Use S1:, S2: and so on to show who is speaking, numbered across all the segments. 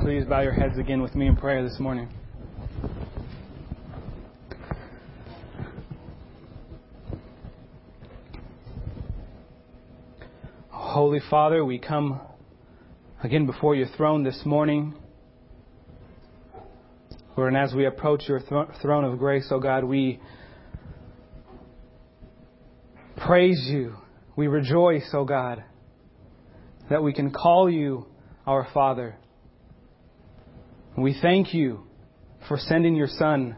S1: Please bow your heads again with me in prayer this morning. Holy Father, we come again before your throne this morning. Lord, and as we approach your throne of grace, oh God, we praise you. We rejoice, oh God, that we can call you our Father. We thank you for sending your Son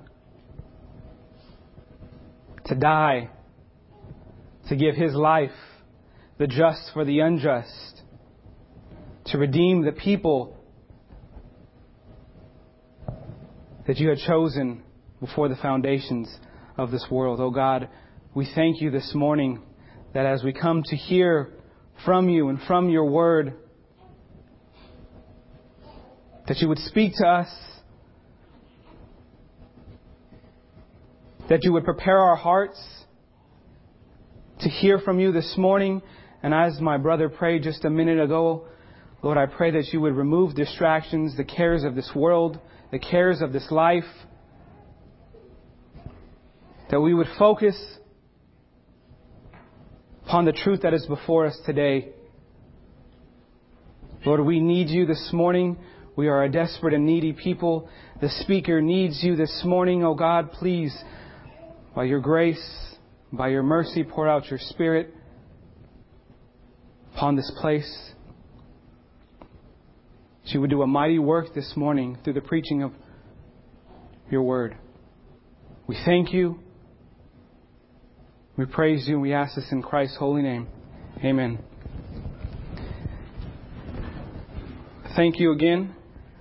S1: to die, to give his life, the just for the unjust, to redeem the people that you had chosen before the foundations of this world. Oh God, we thank you this morning that as we come to hear from you and from your word, that you would speak to us, that you would prepare our hearts to hear from you this morning. And as my brother prayed just a minute ago, Lord, I pray that you would remove distractions, the cares of this world, the cares of this life, that we would focus upon the truth that is before us today. Lord, we need you this morning. We are a desperate and needy people. The speaker needs you this morning. Oh God, please, by your grace, by your mercy, pour out your Spirit upon this place. That you would do a mighty work this morning through the preaching of your word. We thank you. We praise you and we ask this in Christ's holy name. Amen. Thank you again.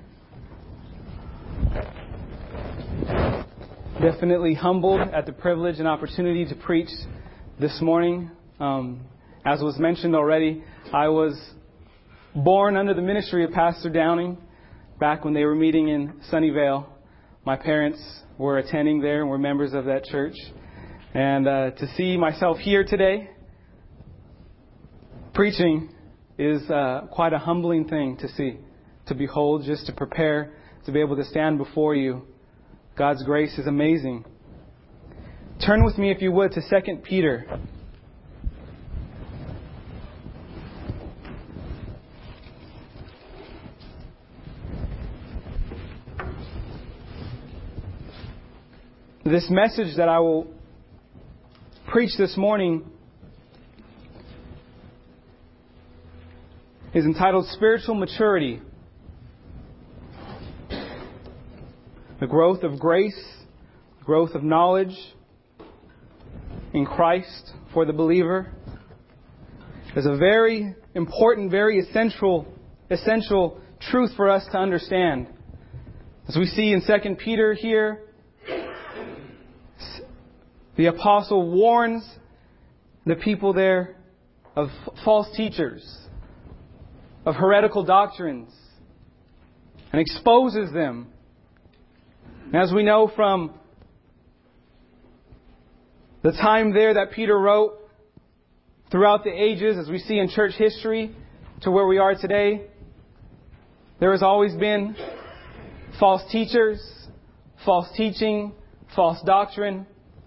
S1: Definitely humbled at the privilege and opportunity to preach this morning. As was mentioned already, I was born under the ministry of Pastor Downing back when they were meeting in Sunnyvale. My parents were attending there and were members of that church. And to see myself here today preaching is quite a humbling thing to see, to behold, just to prepare, to be able to stand before you. God's grace is amazing. Turn with me, if you would, to 2 Peter. This message that I will preach this morning is entitled Spiritual Maturity. The growth of grace, growth of knowledge in Christ for the believer is a very important, very essential truth for us to understand. As we see in 2 Peter here, the apostle warns the people there of false teachers, of heretical doctrines, and exposes them. As we know from the time there that Peter wrote, throughout the ages, as we see in church history, to where we are today, there has always been false teachers, false teaching, false doctrine.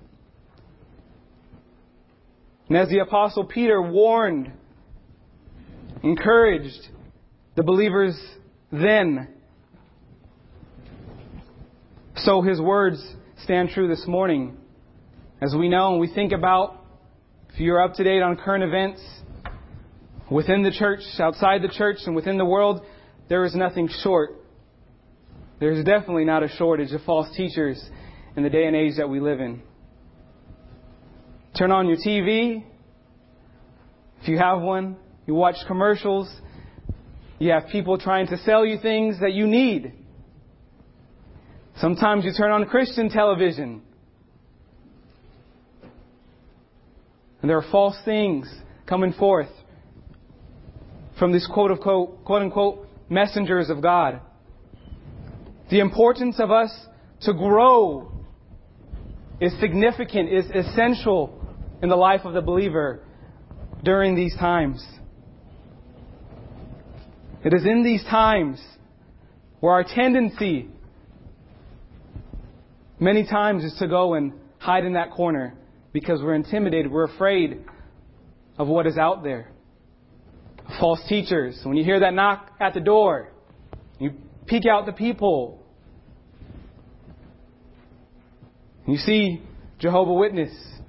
S1: And as the Apostle Peter warned, encouraged the believers then, so his words stand true this morning. As we know and we think about, if you're up to date on current events within the church, outside the church, and within the world, there is nothing short. There's definitely not a shortage of false teachers in the day and age that we live in. Turn on your TV. If you have one, you watch commercials. You have people trying to sell you things that you need. Sometimes you turn on Christian television, and there are false things coming forth from these quote unquote messengers of God. The importance of us to grow is significant, is essential in the life of the believer during these times. It is in these times where our tendency many times is to go and hide in that corner because we're intimidated, we're afraid of what is out there. False teachers. When you hear that knock at the door, you peek out the people. You see Jehovah's Witness.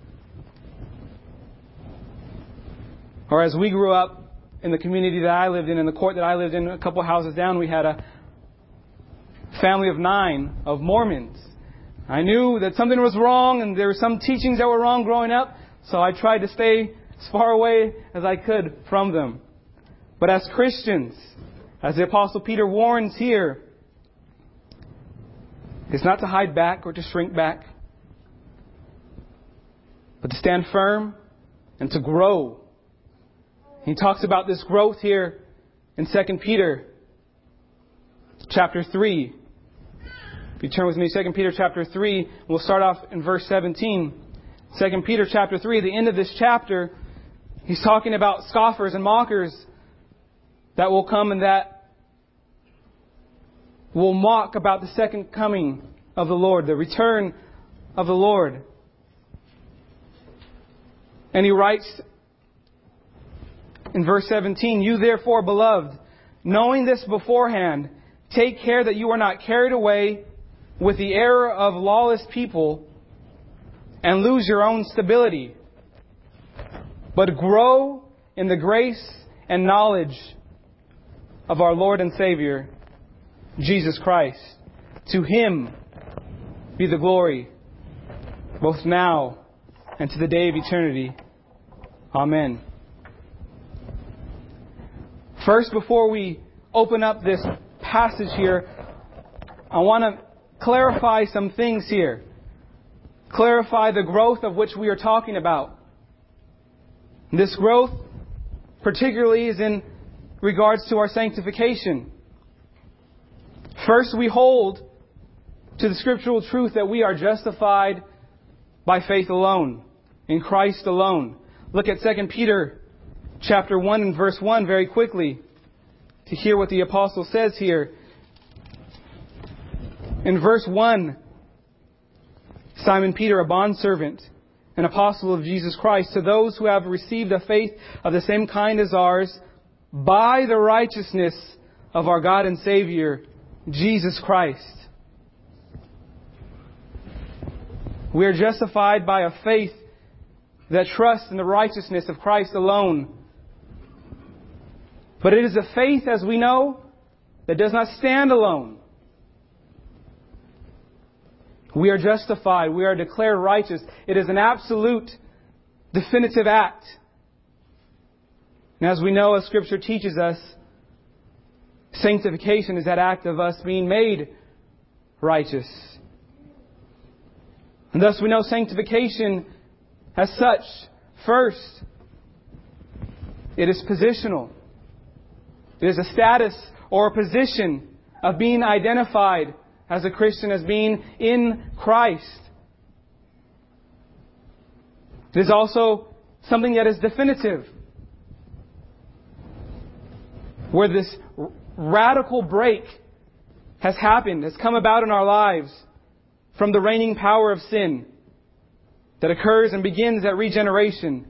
S1: Or as we grew up in the community that I lived in the court that I lived in, a couple houses down, we had a family of 9 of Mormons. I knew that something was wrong and there were some teachings that were wrong growing up, so I tried to stay as far away as I could from them. But as Christians, as the Apostle Peter warns here, it's not to hide back or to shrink back, but to stand firm and to grow. He talks about this growth here in 2 Peter chapter 3. If you turn with me, 2 Peter chapter 3, we'll start off in verse 17. 2 Peter chapter 3, at the end of this chapter, he's talking about scoffers and mockers that will come and that will mock about the second coming of the Lord, the return of the Lord. And he writes in verse 17, "You therefore, beloved, knowing this beforehand, take care that you are not carried away with the error of lawless people and lose your own stability, but grow in the grace and knowledge of our Lord and Savior, Jesus Christ. To Him be the glory, both now and to the day of eternity. Amen." First, before we open up this passage here, I want to clarify some things here. Clarify the growth of which we are talking about. This growth particularly is in regards to our sanctification. First, we hold to the scriptural truth that we are justified by faith alone, in Christ alone. Look at 2 Peter chapter 1 and verse 1 very quickly to hear what the apostle says here. In verse 1, Simon Peter, a bondservant, an apostle of Jesus Christ, to those who have received a faith of the same kind as ours, by the righteousness of our God and Savior, Jesus Christ. We are justified by a faith that trusts in the righteousness of Christ alone. But it is a faith, as we know, that does not stand alone. We are justified. We are declared righteous. It is an absolute, definitive act. And as we know, as Scripture teaches us, sanctification is that act of us being made righteous. And thus we know sanctification as such, first, it is positional. It is a status or a position of being identified as a Christian, as being in Christ. It is also something that is definitive, where this radical break has happened, has come about in our lives from the reigning power of sin that occurs and begins at regeneration.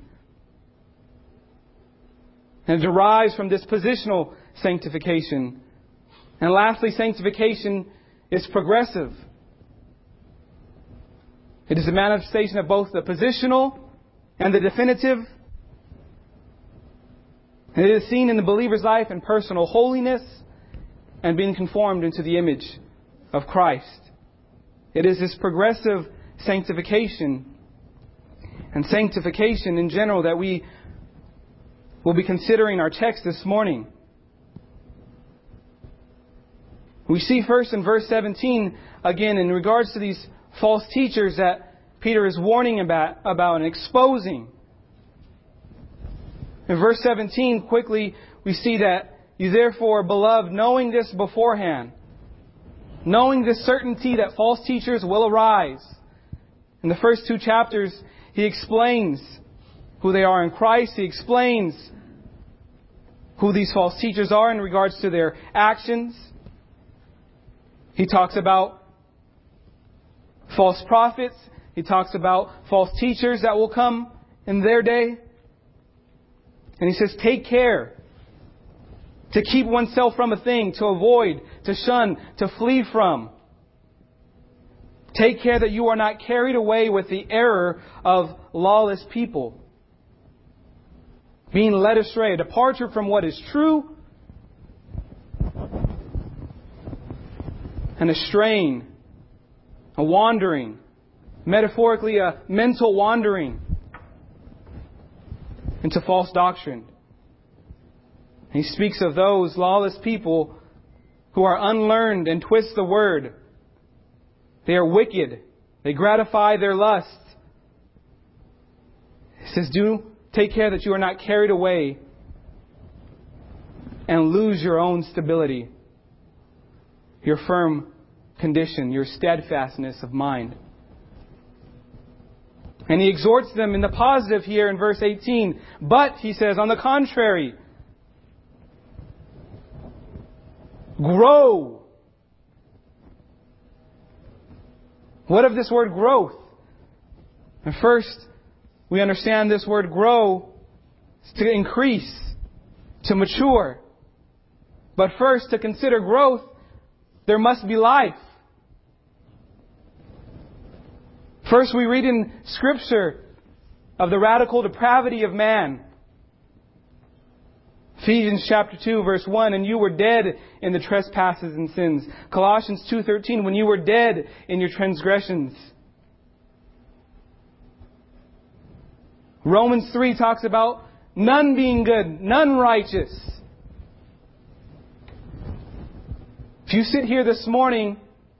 S1: And it derives from this positional sanctification. And lastly, sanctification is progressive. It is a manifestation of both the positional and the definitive. And it is seen in the believer's life in personal holiness and being conformed into the image of Christ. It is this progressive sanctification and sanctification in general that we will be considering our text this morning. We see first in verse 17, again, in regards to these false teachers that Peter is warning about and exposing. In verse 17, quickly, we see that, "You therefore, beloved, knowing this beforehand," knowing this certainty that false teachers will arise. In the first 2 chapters, he explains who they are in Christ. He explains who these false teachers are in regards to their actions. He talks about false prophets. He talks about false teachers that will come in their day. And he says, take care to keep oneself from a thing, to avoid, to shun, to flee from. Take care that you are not carried away with the error of lawless people, being led astray, a departure from what is true, and a straying, a wandering, metaphorically a mental wandering into false doctrine. He speaks of those lawless people who are unlearned and twist the word. They are wicked. They gratify their lusts. He says, do take care that you are not carried away and lose your own stability, your firm condition, your steadfastness of mind. And he exhorts them in the positive here in verse 18. But, he says, on the contrary, grow. What of this word growth? And first, we understand this word grow is to increase, to mature. But first, to consider growth, there must be life. First, we read in Scripture of the radical depravity of man. Ephesians chapter 2, verse 1, and you were dead in the trespasses and sins. Colossians 2:13, when you were dead in your transgressions. Romans 3 talks about none being good, none righteous. If you sit here this morning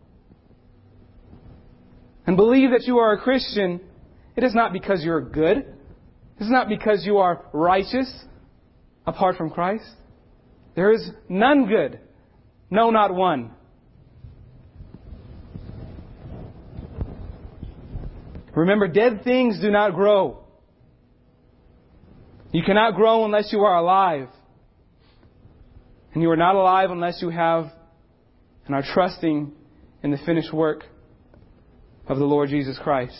S1: and believe that you are a Christian, it is not because you're good. It is not because you are righteous apart from Christ. There is none good. No, not one. Remember, dead things do not grow. You cannot grow unless you are alive. And you are not alive unless you have and are trusting in the finished work of the Lord Jesus Christ.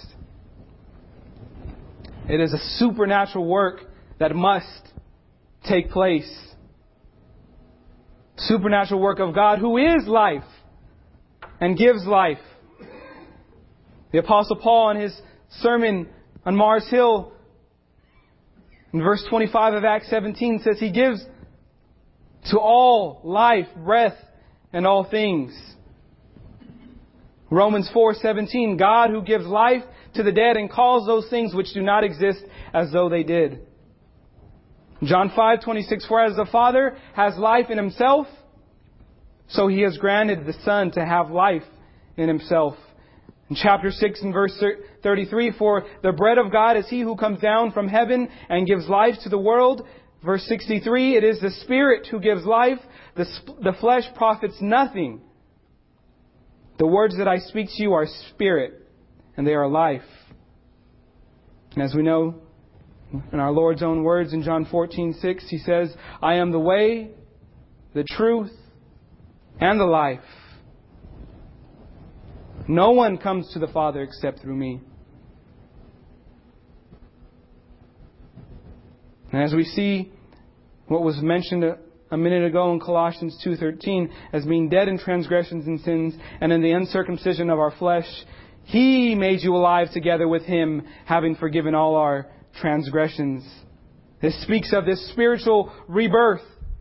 S1: It is a supernatural work that must take place. Supernatural work of God who is life and gives life. The Apostle Paul in his sermon on Mars Hill in verse 25 of Acts 17 says He gives to all life, breath, and all things. Romans 4:17, God who gives life to the dead and calls those things which do not exist as though they did. John 5:26, for as the Father has life in Himself, so He has granted the Son to have life in Himself. In chapter 6 and verse 33, for the bread of God is He who comes down from heaven and gives life to the world. Verse 63, it is the Spirit who gives life. The flesh profits nothing. The words that I speak to you are spirit, and they are life. And as we know, in our Lord's own words in John 14:6, He says, I am the way, the truth, and the life. No one comes to the Father except through me. And as we see what was mentioned a minute ago in Colossians 2:13 as being dead in transgressions and sins and in the uncircumcision of our flesh, He made you alive together with Him, having forgiven all our transgressions. This speaks of this spiritual rebirth.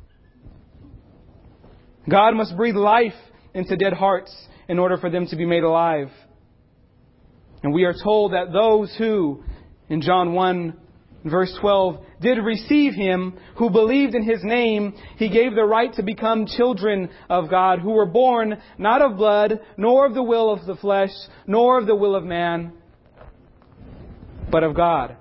S1: God must breathe life into dead hearts in order for them to be made alive. And we are told that those who, in John 1, verse 12, did receive Him, who believed in His name, He gave the right to become children of God, who were born not of blood, nor of the will of the flesh, nor of the will of man, but of God.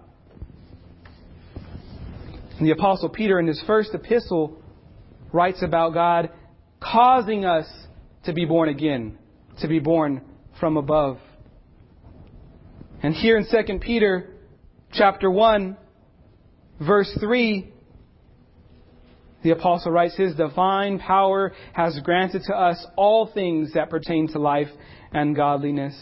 S1: And the Apostle Peter in his first epistle writes about God causing us to be born again, to be born from above. And here in 2 Peter chapter 1, verse 3, The apostle writes, His divine power has granted to us all things that pertain to life and godliness,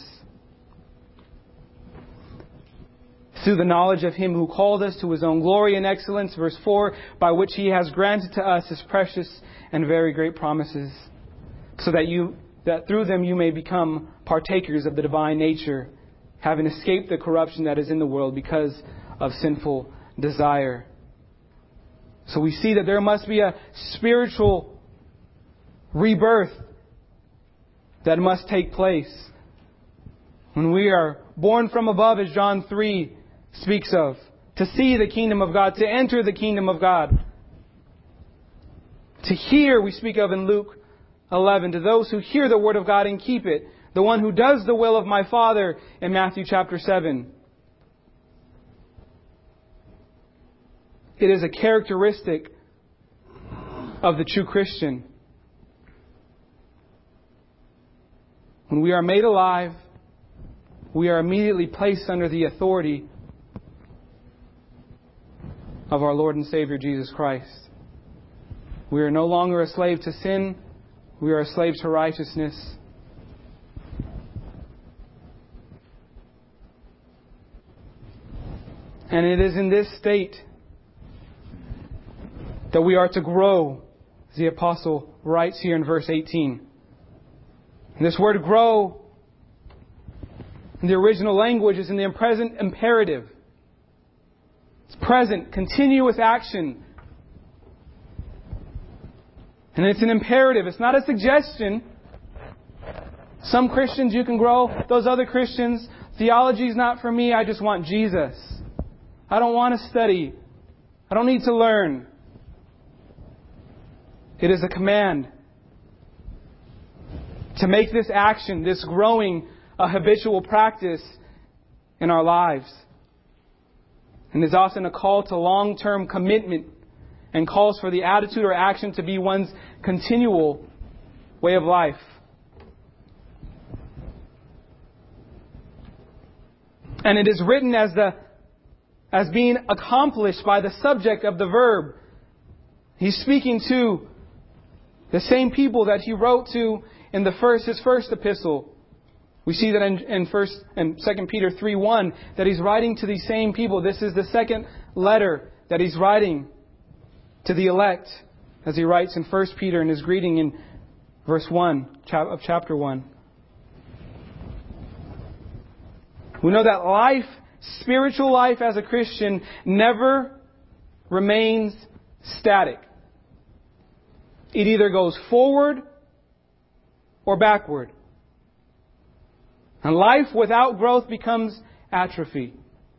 S1: through the knowledge of Him who called us to His own glory and excellence, verse 4, by which He has granted to us His precious and very great promises, so that through them you may become partakers of the divine nature, having escaped the corruption that is in the world because of sinful desire. So we see that there must be a spiritual rebirth that must take place when we are born from above, as John 3 speaks of, to see the kingdom of God, to enter the kingdom of God. To hear, we speak of in Luke 11, to those who hear the word of God and keep it, the one who does the will of my Father in Matthew chapter 7. It is a characteristic of the true Christian. When we are made alive, we are immediately placed under the authority of our Lord and Savior Jesus Christ. We are no longer a slave to sin. We are a slave to righteousness. And it is in this state that we are to grow, as the apostle writes here in verse 18. And this word grow in the original language is in the present imperative. It's present, continuous action. And it's an imperative. It's not a suggestion. Some Christians you can grow. Those other Christians, theology is not for me. I just want Jesus. I don't want to study. I don't need to learn. It is a command to make this action, this growing, a habitual practice in our lives. And is often a call to long-term commitment and calls for the attitude or action to be one's continual way of life. And it is written as being accomplished by the subject of the verb. He's speaking to the same people that he wrote to in his first epistle. We see that in 2 Peter 3:1 that he's writing to these same people. This is the second letter that he's writing to the elect, as he writes in 1 Peter in his greeting in verse 1 of chapter 1. We know that life, spiritual life as a Christian, never remains static. It either goes forward or backward. And life without growth becomes atrophy.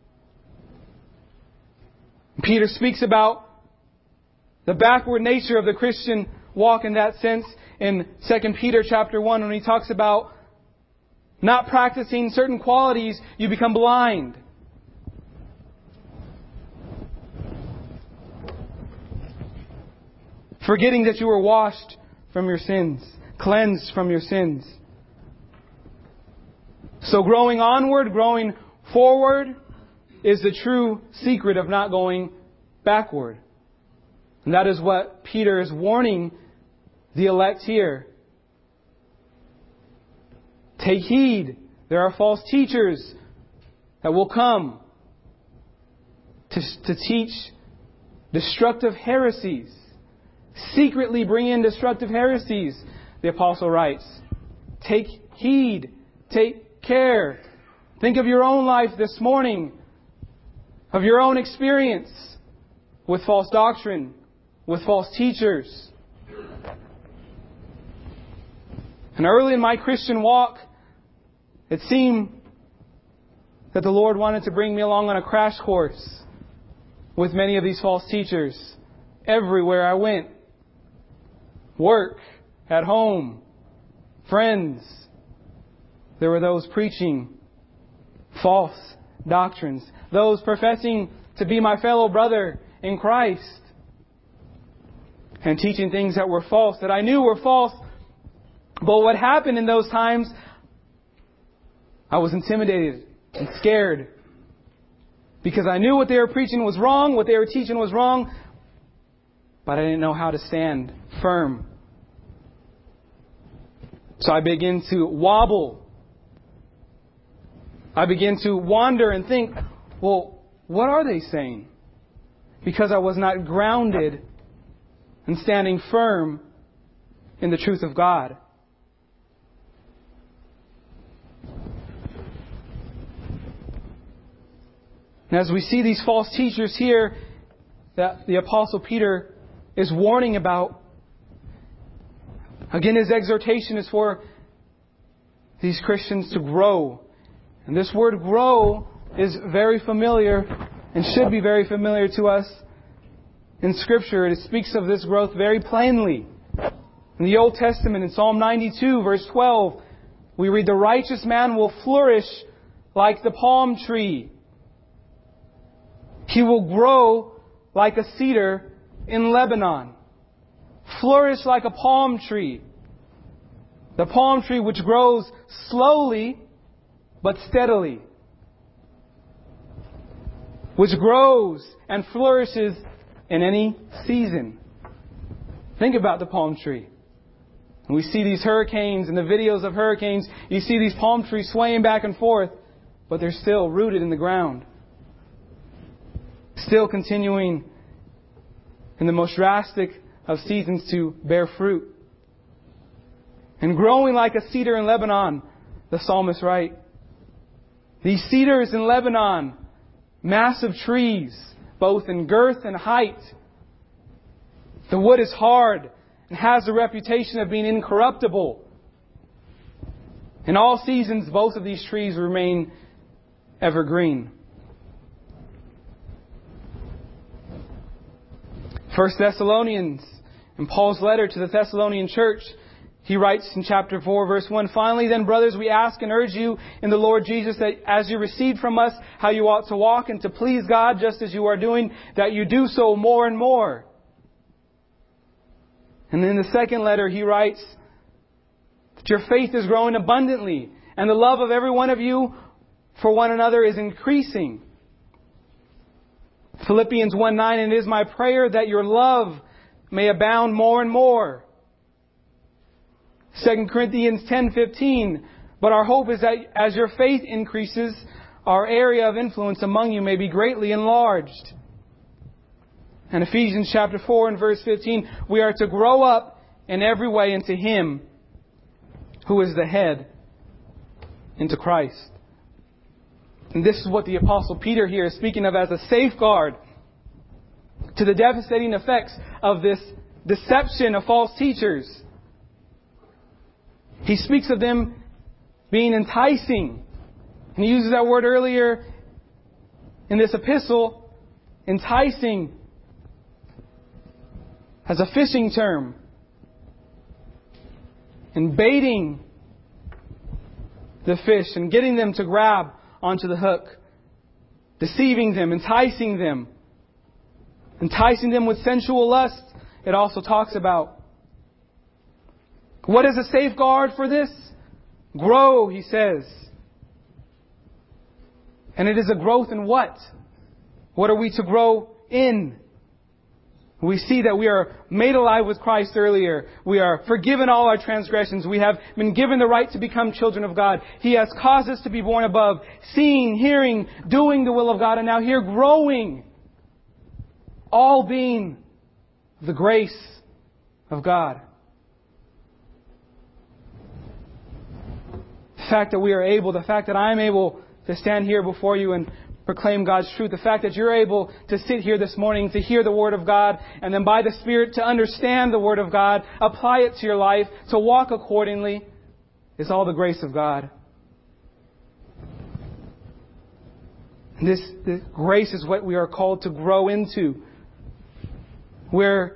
S1: Peter speaks about the backward nature of the Christian walk in that sense in 2 Peter chapter 1 when he talks about not practicing certain qualities, you become blind. Forgetting that you were washed from your sins, cleansed from your sins. So growing onward, growing forward is the true secret of not going backward. And that is what Peter is warning the elect here. Take heed. There are false teachers that will come to teach destructive heresies. Secretly bring in destructive heresies, the apostle writes. Take heed. Take care. Think of your own life this morning, of your own experience with false doctrine, with false teachers. And early in my Christian walk, it seemed that the Lord wanted to bring me along on a crash course with many of these false teachers. Everywhere I went. Work, at home, friends. There were those preaching false doctrines. Those professing to be my fellow brother in Christ. And teaching things that were false, that I knew were false. But what happened in those times, I was intimidated and scared. Because I knew what they were preaching was wrong, what they were teaching was wrong. but I didn't know how to stand firm. So I begin to wobble. I begin to wander and think, well, what are they saying? Because I was not grounded and standing firm in the truth of God. And as we see these false teachers here that the Apostle Peter is warning about, again, his exhortation is for these Christians to grow. And this word grow is very familiar and should be very familiar to us in Scripture. It speaks of this growth very plainly. In the Old Testament, in Psalm 92, verse 12, we read, "The righteous man will flourish like the palm tree. He will grow like a cedar in Lebanon." Flourish like a palm tree. The palm tree which grows slowly but steadily. Which grows and flourishes in any season. Think about the palm tree. We see these hurricanes and the videos of hurricanes. You see these palm trees swaying back and forth, but they're still rooted in the ground. Still continuing in the most drastic of seasons to bear fruit. And growing like a cedar in Lebanon, the psalmist writes. These cedars in Lebanon, massive trees, both in girth and height. The wood is hard and has the reputation of being incorruptible. In all seasons, both of these trees remain evergreen. 1 Thessalonians, in Paul's letter to the Thessalonian church, he writes in chapter 4, verse 1, "Finally then, brothers, we ask and urge you in the Lord Jesus that as you received from us how you ought to walk and to please God just as you are doing, that you do so more and more." And in the second letter he writes that your faith is growing abundantly and the love of every one of you for one another is increasing. Philippians 1:9, "And it is my prayer that your love may abound more and more." 2 Corinthians 10:15, "But our hope is that as your faith increases, our area of influence among you may be greatly enlarged." And Ephesians chapter 4 and verse 15, "We are to grow up in every way into Him who is the head, into Christ." And this is what the Apostle Peter here is speaking of as a safeguard to the devastating effects of this deception of false teachers. He speaks of them being enticing. And he uses that word earlier in this epistle, enticing, as a fishing term. And baiting the fish and getting them to grab onto the hook. Deceiving them, enticing them. Enticing them with sensual lust, it also talks about. What is a safeguard for this? Grow, he says. And it is a growth in what? What are we to grow in? We see that we are made alive with Christ earlier. We are forgiven all our transgressions. We have been given the right to become children of God. He has caused us to be born above, seeing, hearing, doing the will of God, and now here growing. All being the grace of God. The fact that we are able, the fact that I am able to stand here before you and proclaim God's truth, the fact that you're able to sit here this morning to hear the Word of God and then by the Spirit to understand the Word of God, apply it to your life, to walk accordingly, is all the grace of God. And this grace is what we are called to grow into. Where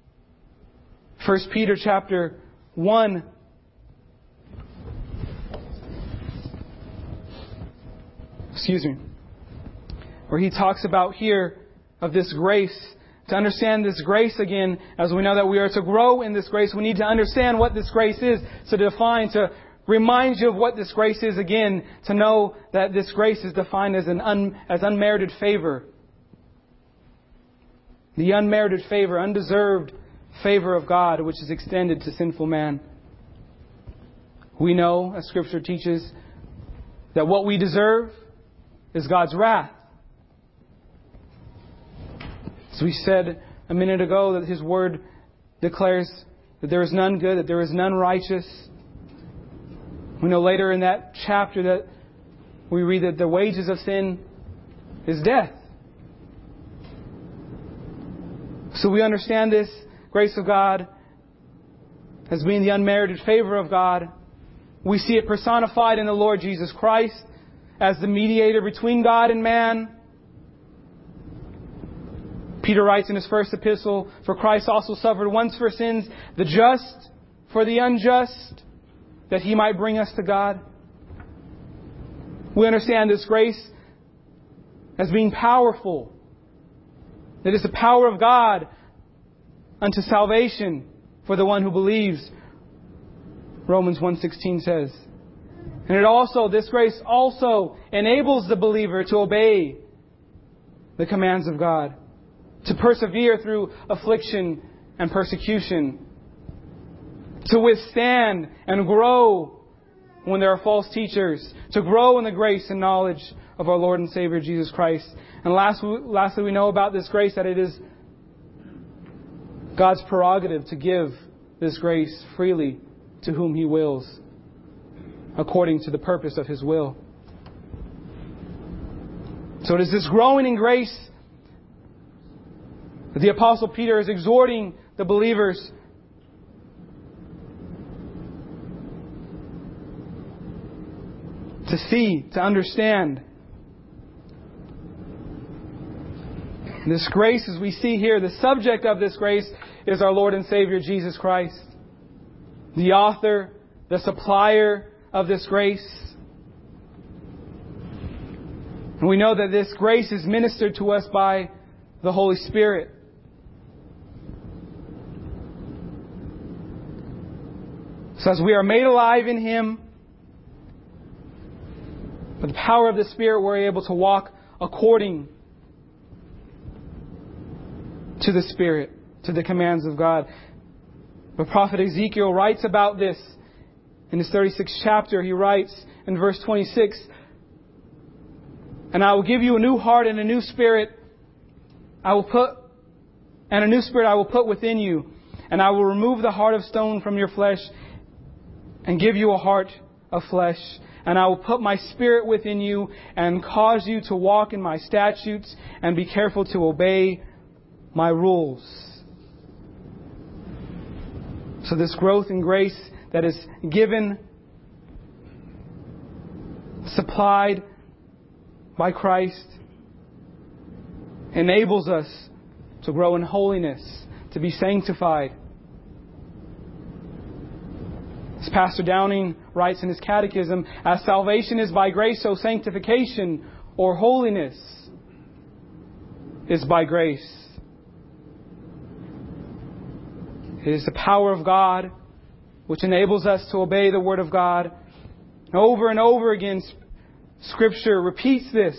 S1: 1 Peter chapter 1 where he talks about here of this grace. To understand this grace again, as we know that we are to grow in this grace, we need to understand what this grace is. So to define, to remind you of what this grace is again, to know that this grace is defined as unmerited favor. The unmerited favor, undeserved favor of God, which is extended to sinful man. We know, as Scripture teaches, that what we deserve is God's wrath. As we said a minute ago, that His Word declares that there is none good, that there is none righteous. We know later in that chapter that we read that the wages of sin is death. So we understand this grace of God as being the unmerited favor of God. We see it personified in the Lord Jesus Christ as the mediator between God and man. Peter writes in his first epistle, "For Christ also suffered once for sins, the just for the unjust, that He might bring us to God." We understand this grace as being powerful. It is the power of God unto salvation for the one who believes, Romans 1:16 says. And this grace also enables the believer to obey the commands of God, to persevere through affliction and persecution, to withstand and grow when there are false teachers, to grow in the grace and knowledge of our Lord and Savior Jesus Christ. And lastly, we know about this grace that it is God's prerogative to give this grace freely to whom He wills, according to the purpose of His will. So it is this growing in grace that the Apostle Peter is exhorting the believers to see, to understand. This grace, as we see here, the subject of this grace is our Lord and Savior Jesus Christ, the author, the supplier of this grace. And we know that this grace is ministered to us by the Holy Spirit. So as we are made alive in Him, by the power of the Spirit, we're able to walk according to the Spirit, to the commands of God. The prophet Ezekiel writes about this in his 36th chapter. He writes in verse 26, "And I will give you a new heart and a new spirit I will put within you, and I will remove the heart of stone from your flesh and give you a heart of flesh. And I will put my Spirit within you and cause you to walk in my statutes and be careful to obey my rules." So this growth in grace that is given, supplied by Christ, enables us to grow in holiness, to be sanctified. As Pastor Downing writes in his catechism, "As salvation is by grace, so sanctification or holiness is by grace." It is the power of God which enables us to obey the Word of God. Over and over again, Scripture repeats this.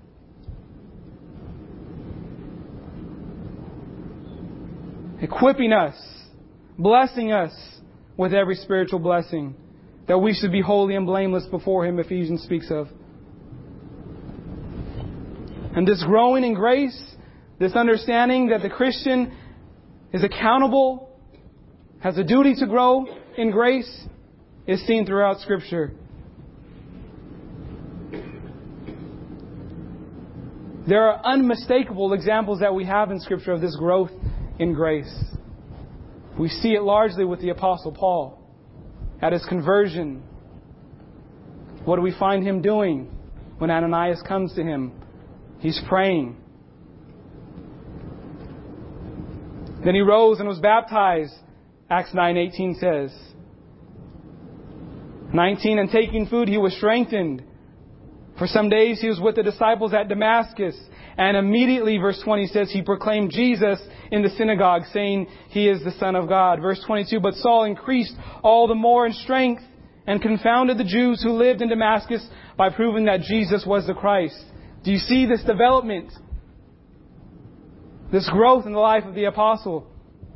S1: Equipping us, blessing us with every spiritual blessing, that we should be holy and blameless before Him, Ephesians speaks of. And this growing in grace, this understanding that the Christian is accountable, has a duty to grow in grace, is seen throughout Scripture. There are unmistakable examples that we have in Scripture of this growth in grace. We see it largely with the Apostle Paul. At his conversion, what do we find him doing when Ananias comes to him? He's praying. Then he rose and was baptized, Acts 9:18 says. 19, "And taking food, he was strengthened. For some days he was with the disciples at Damascus. And immediately," verse 20 says, "he proclaimed Jesus in the synagogue, saying, 'He is the Son of God.'" Verse 22, "But Saul increased all the more in strength and confounded the Jews who lived in Damascus by proving that Jesus was the Christ." Do you see this development? This growth in the life of the apostle.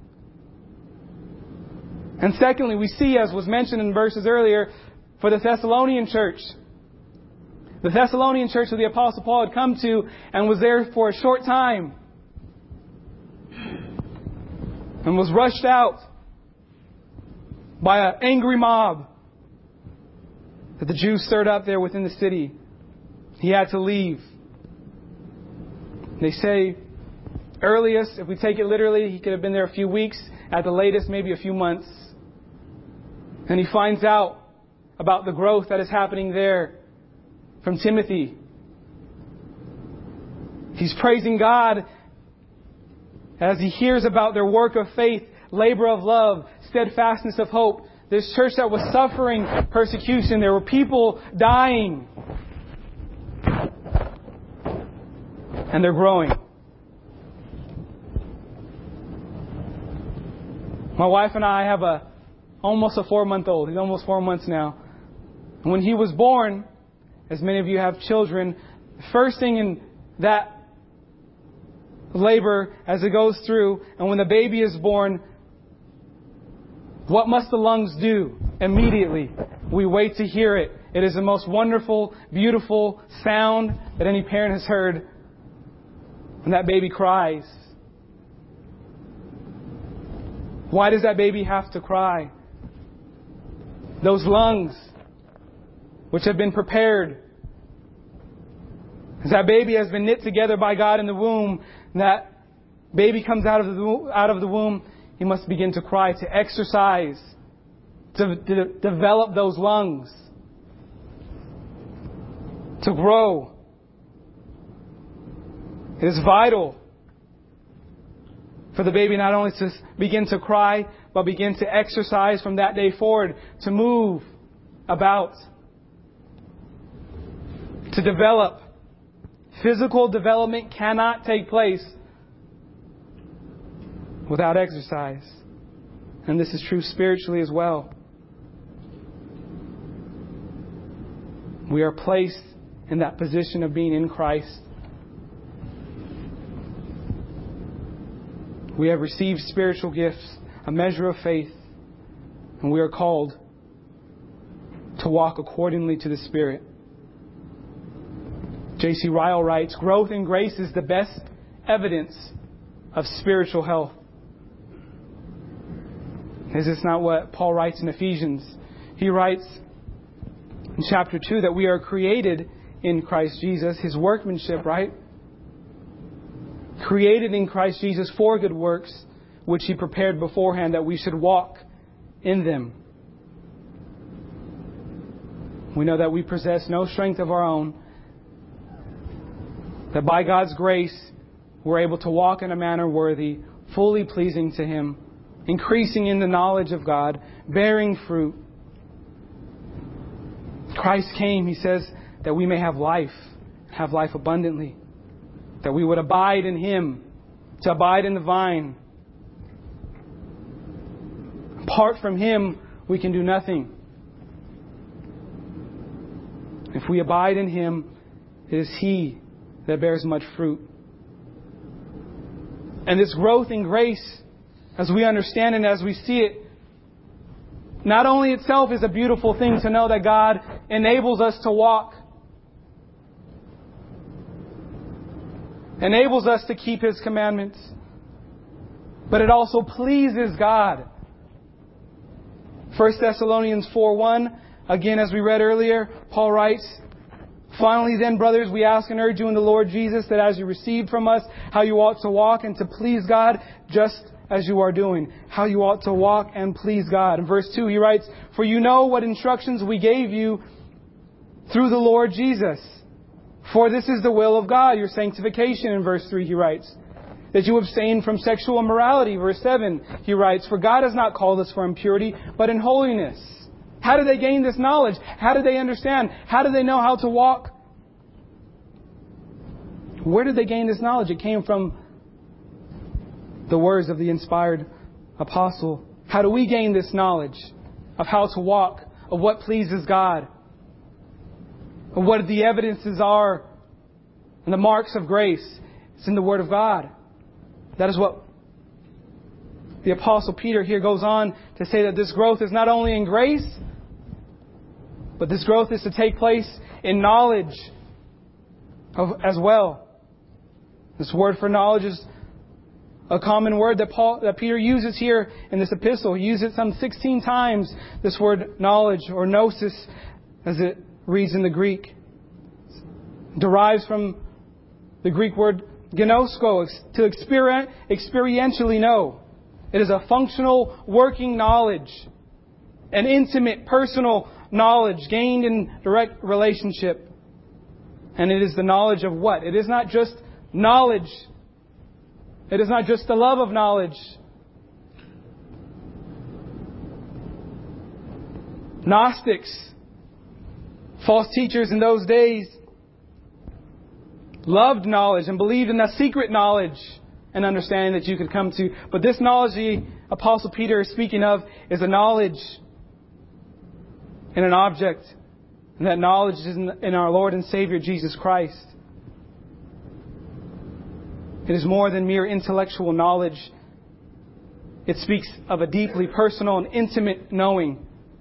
S1: And secondly, we see, as was mentioned in verses earlier, for the Thessalonian church. The Thessalonian church that the apostle Paul had come to and was there for a short time. And was rushed out by an angry mob that the Jews stirred up there within the city. He had to leave. They say, earliest, if we take it literally, he could have been there a few weeks. At the latest, maybe a few months. And he finds out about the growth that is happening there from Timothy. He's praising God as he hears about their work of faith, labor of love, steadfastness of hope. This church that was suffering persecution, there were people dying. And they're growing. My wife and I have almost a 4-month-old. He's almost 4 months now. And when he was born, as many of you have children, the first thing in that labor as it goes through, and when the baby is born, what must the lungs do? Immediately, we wait to hear it. It is the most wonderful, beautiful sound that any parent has heard when that baby cries. Why does that baby have to cry? Those lungs, which have been prepared, as that baby has been knit together by God in the womb, and that baby comes out of the womb, he must begin to cry, to exercise, to develop those lungs, to grow. It is vital for the baby not only to begin to cry, but begin to exercise from that day forward, to move about, to develop. Physical development cannot take place without exercise. And this is true spiritually as well. We are placed in that position of being in Christ. We have received spiritual gifts, a measure of faith, and we are called to walk accordingly to the Spirit. J.C. Ryle writes, growth in grace is the best evidence of spiritual health. Is this not what Paul writes in Ephesians? He writes in chapter 2 that we are created in Christ Jesus, His workmanship, right? Created in Christ Jesus for good works, which He prepared beforehand that we should walk in them. We know that we possess no strength of our own, that by God's grace we're able to walk in a manner worthy, fully pleasing to Him, increasing in the knowledge of God, bearing fruit. Christ came, He says, that we may have life abundantly. That we would abide in Him, to abide in the vine. Apart from Him, we can do nothing. If we abide in Him, it is He that bears much fruit. And this growth in grace, as we understand and as we see it, not only itself is a beautiful thing to know that God enables us to walk, enables us to keep His commandments, but it also pleases God. 1 Thessalonians 4:1, again as we read earlier, Paul writes, finally then, brothers, we ask and urge you in the Lord Jesus that as you received from us how you ought to walk and to please God, just as you are doing. How you ought to walk and please God. In verse 2 he writes, for you know what instructions we gave you through the Lord Jesus. For this is the will of God, your sanctification. In verse 3 he writes, that you abstain from sexual immorality. Verse 7 he writes, for God has not called us for impurity, but in holiness. How did they gain this knowledge? How did they understand? How did they know how to walk? Where did they gain this knowledge? It came from the words of the inspired apostle. How do we gain this knowledge of how to walk, of what pleases God, of what the evidences are and the marks of grace? It's in the Word of God. That is what the Apostle Peter here goes on to say, that this growth is not only in grace, but this growth is to take place in knowledge as well. This word for knowledge is a common word that Peter uses here in this epistle. He uses it some 16 times, this word knowledge, or gnosis as it reads in the Greek. It derives from the Greek word gnosko, to experientially know. It is a functional, working knowledge, an intimate, personal knowledge gained in direct relationship. And it is the knowledge of what? It is not just knowledge. It is not just the love of knowledge. Gnostics, false teachers in those days, loved knowledge and believed in the secret knowledge and understanding that you could come to. But this knowledge the Apostle Peter is speaking of is a knowledge in an object. And that knowledge is in our Lord and Savior Jesus Christ. It is more than mere intellectual knowledge. It speaks of a deeply personal and intimate knowing.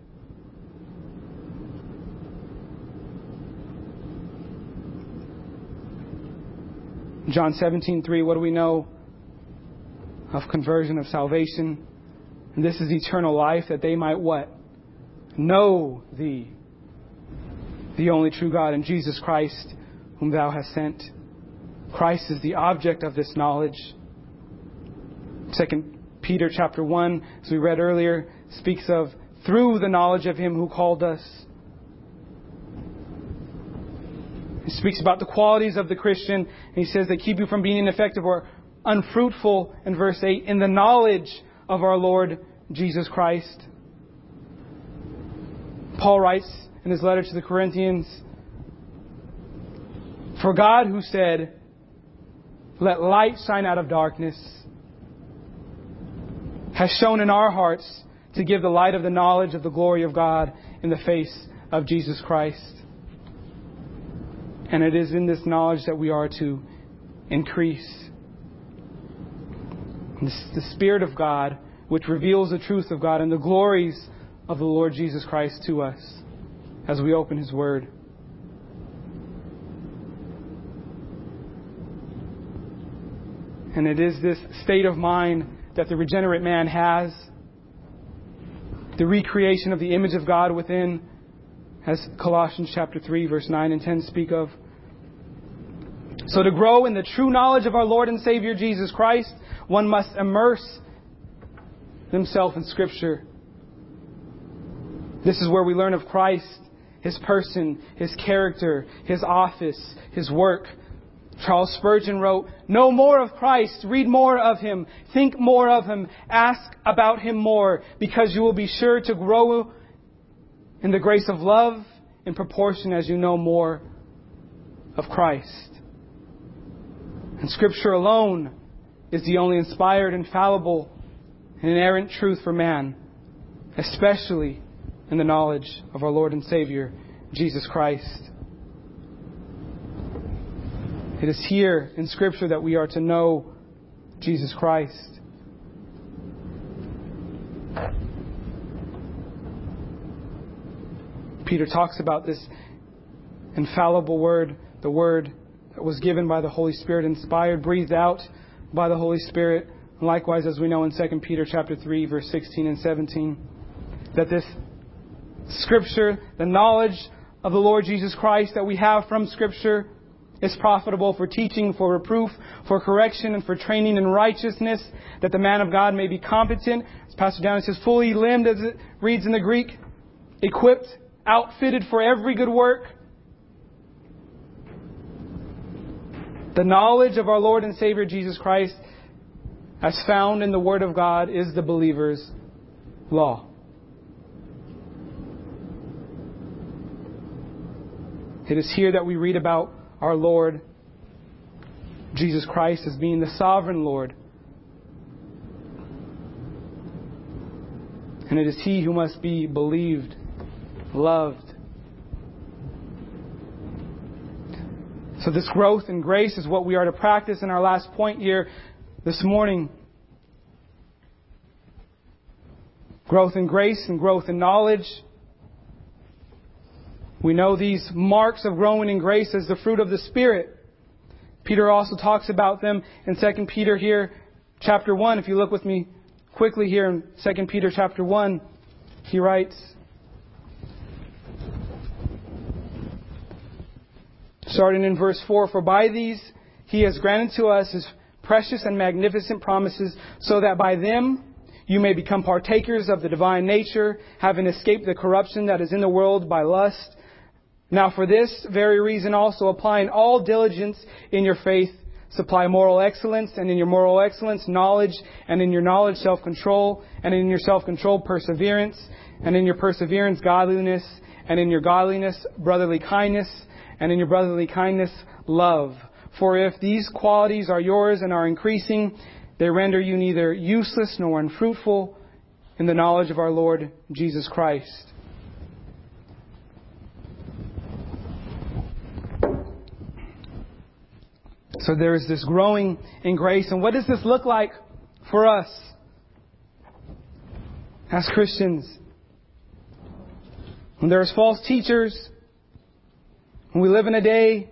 S1: John 17:3, what do we know of conversion, of salvation? And this is eternal life, that they might what? Know Thee, the only true God, and Jesus Christ, whom Thou hast sent. Christ is the object of this knowledge. 2 Peter chapter 1, as we read earlier, speaks of through the knowledge of Him who called us. He speaks about the qualities of the Christian, and he says they keep you from being ineffective or unfruitful, in verse 8, in the knowledge of our Lord Jesus Christ. Paul writes in his letter to the Corinthians, for God who said, let light shine out of darkness, has shown in our hearts to give the light of the knowledge of the glory of God in the face of Jesus Christ. And it is in this knowledge that we are to increase. The Spirit of God, which reveals the truth of God and the glories of the Lord Jesus Christ to us as we open His Word. And it is this state of mind that the regenerate man has, the recreation of the image of God within, as Colossians chapter 3, verse 9 and 10 speak of. So to grow in the true knowledge of our Lord and Savior Jesus Christ, one must immerse himself in Scripture. This is where we learn of Christ, His person, His character, His office, His work. Charles Spurgeon wrote, know more of Christ, read more of Him, think more of Him, ask about Him more, because you will be sure to grow in the grace of love in proportion as you know more of Christ. And Scripture alone is the only inspired, infallible, and inerrant truth for man, especially in the knowledge of our Lord and Savior, Jesus Christ. It is here in Scripture that we are to know Jesus Christ. Peter talks about this infallible word, the word that was given by the Holy Spirit, inspired, breathed out by the Holy Spirit. And likewise, as we know in 2 Peter chapter 3, verse 16 and 17, that this Scripture, the knowledge of the Lord Jesus Christ that we have from Scripture, is profitable for teaching, for reproof, for correction, and for training in righteousness, that the man of God may be competent. As Pastor Downey says, fully limbed, as it reads in the Greek, equipped, outfitted for every good work. The knowledge of our Lord and Savior Jesus Christ, as found in the Word of God, is the believer's law. It is here that we read about our Lord Jesus Christ as being the sovereign Lord. And it is He who must be believed, loved. So this growth in grace is what we are to practice in our last point here. this morning. Growth in grace and growth in knowledge. We know these marks of growing in grace as the fruit of the Spirit. Peter also talks about them in 2 Peter here, chapter 1. If you look with me quickly here in 2 Peter chapter 1, he writes, starting in verse 4, "For by these He has granted to us His precious and magnificent promises, so that by them you may become partakers of the divine nature, having escaped the corruption that is in the world by lust. Now for this very reason also, applying all diligence in your faith, supply moral excellence, and in your moral excellence knowledge, and in your knowledge self-control, and in your self-control perseverance, and in your perseverance godliness, and in your godliness brotherly kindness, and in your brotherly kindness love. For if these qualities are yours and are increasing, they render you neither useless nor unfruitful in the knowledge of our Lord Jesus Christ." So there is this growing in grace. And what does this look like for us as Christians? When there's false teachers, when we live in a day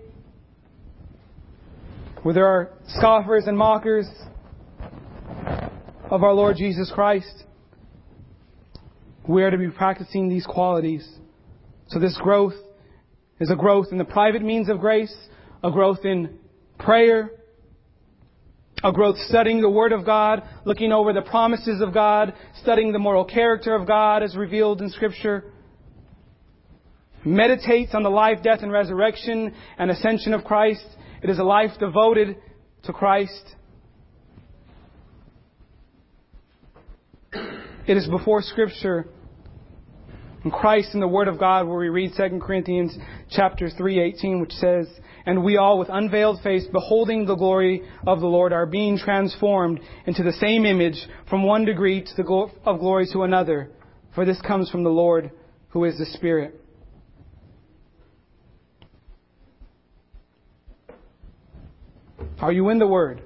S1: where there are scoffers and mockers of our Lord Jesus Christ, we are to be practicing these qualities. So this growth is a growth in the private means of grace, a growth in prayer, a growth studying the Word of God, looking over the promises of God, studying the moral character of God as revealed in Scripture, meditates on the life, death, and resurrection and ascension of Christ. It is a life devoted to Christ. It is before Scripture and Christ and the Word of God where we read 2 Corinthians chapter 3:18, which says, "And we all with unveiled face, beholding the glory of the Lord, are being transformed into the same image from one degree of glory to another. For this comes from the Lord, who is the Spirit." Are you in the Word?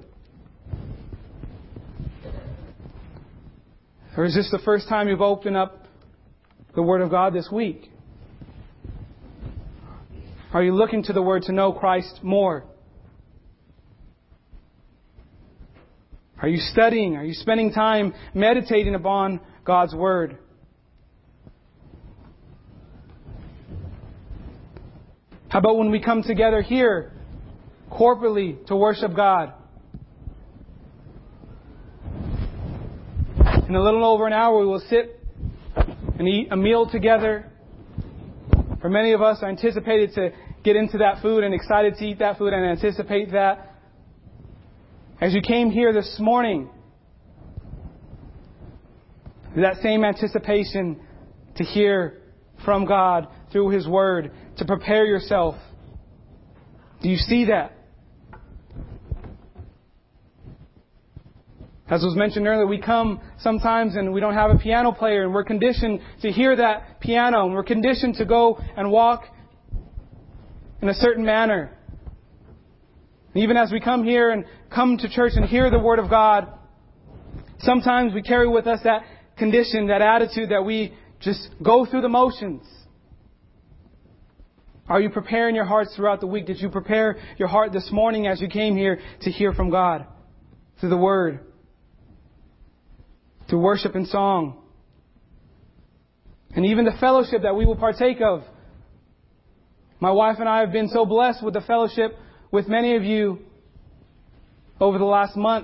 S1: Or is this the first time you've opened up the Word of God this week? Are you looking to the Word to know Christ more? Are you studying? Are you spending time meditating upon God's Word? How about when we come together here corporately to worship God? In a little over an hour we will sit and eat a meal together. For many of us, are anticipated to get into that food and excited to eat that food and anticipate that. As you came here this morning, that same anticipation to hear from God through His Word, to prepare yourself. Do you see that? As was mentioned earlier, we come sometimes and we don't have a piano player, and we're conditioned to hear that piano, and we're conditioned to go and walk in a certain manner. And even as we come here and come to church and hear the Word of God, sometimes we carry with us that condition, that attitude that we just go through the motions. Are you preparing your hearts throughout the week? Did you prepare your heart this morning as you came here to hear from God through the Word, through worship and song, and even the fellowship that we will partake of? My wife and I have been so blessed with the fellowship with many of you over the last month.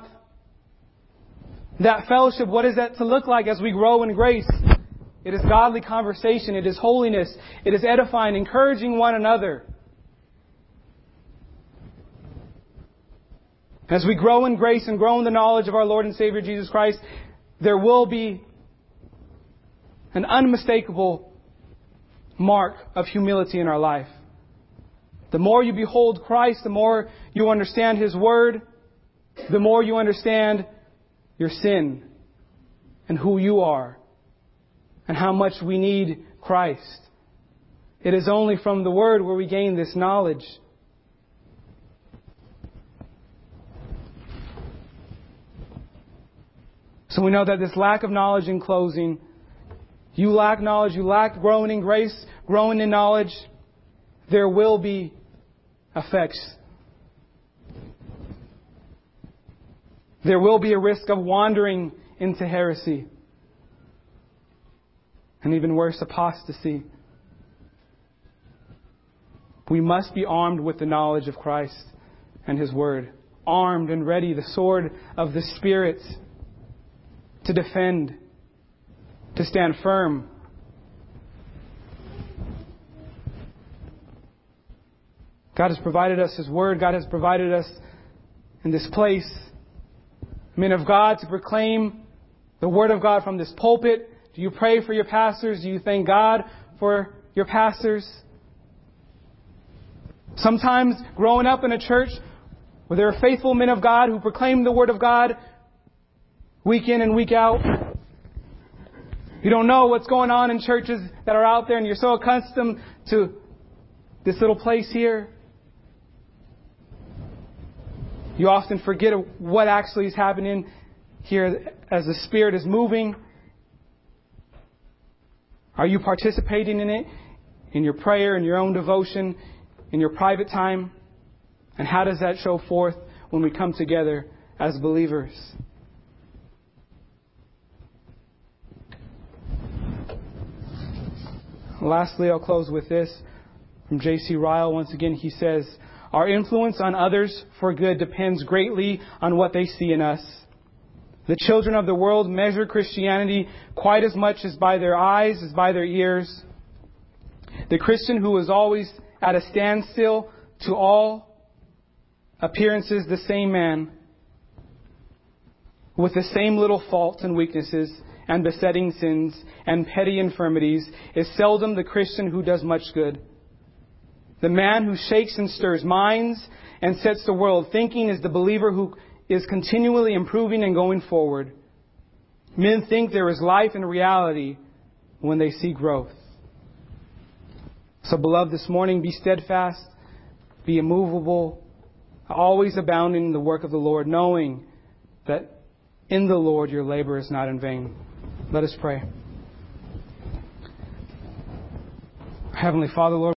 S1: That fellowship, what is that to look like as we grow in grace? It is godly conversation. It is holiness. It is edifying, encouraging one another. As we grow in grace and grow in the knowledge of our Lord and Savior Jesus Christ, there will be an unmistakable mark of humility in our life. The more you behold Christ, the more you understand His Word, the more you understand your sin and who you are and how much we need Christ. It is only from the Word where we gain this knowledge. So we know that this lack of knowledge, in closing, you lack knowledge, you lack growing in grace, growing in knowledge, there will be effects. There will be a risk of wandering into heresy. And even worse, apostasy. We must be armed with the knowledge of Christ and His Word. Armed and ready, the sword of the Spirit, to defend, to stand firm. God has provided us His Word. God has provided us in this place men of God to proclaim the Word of God from this pulpit. Do you pray for your pastors? Do you thank God for your pastors? Sometimes growing up in a church where there are faithful men of God who proclaim the Word of God week in and week out, you don't know what's going on in churches that are out there, and you're so accustomed to this little place here. You often forget what actually is happening here as the Spirit is moving. Are you participating in it? In your prayer, in your own devotion, in your private time? And how does that show forth when we come together as believers? Lastly, I'll close with this from J.C. Ryle. Once again, he says, our influence on others for good depends greatly on what they see in us. The children of the world measure Christianity quite as much as by their eyes as by their ears. The Christian who is always at a standstill to all appearances, the same man with the same little faults and weaknesses and besetting sins and petty infirmities, is seldom the Christian who does much good. The man who shakes and stirs minds and sets the world thinking is the believer who is continually improving and going forward. Men think there is life and reality when they see growth. So, beloved, this morning, be steadfast, be immovable, always abounding in the work of the Lord, knowing that in the Lord your labor is not in vain. Let us pray. Heavenly Father, Lord,